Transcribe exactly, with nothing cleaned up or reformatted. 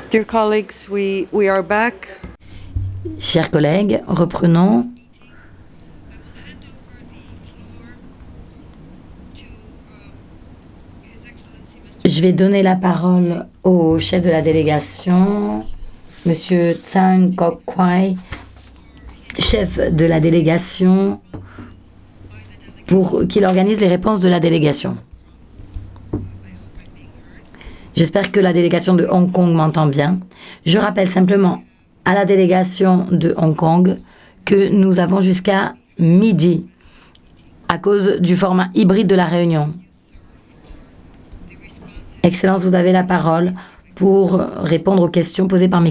Dear colleagues, we, we are back. Chers collègues, reprenons. Je vais donner la parole au chef de la délégation, Monsieur Tsang Kok Kwai, chef de la délégation, pour qu'il organise les réponses de la délégation. J'espère que la délégation de Hong Kong m'entend bien. Je rappelle simplement à la délégation de Hong Kong que nous avons jusqu'à midi à cause du format hybride de la réunion. Excellence, vous avez la parole pour répondre aux questions posées par mes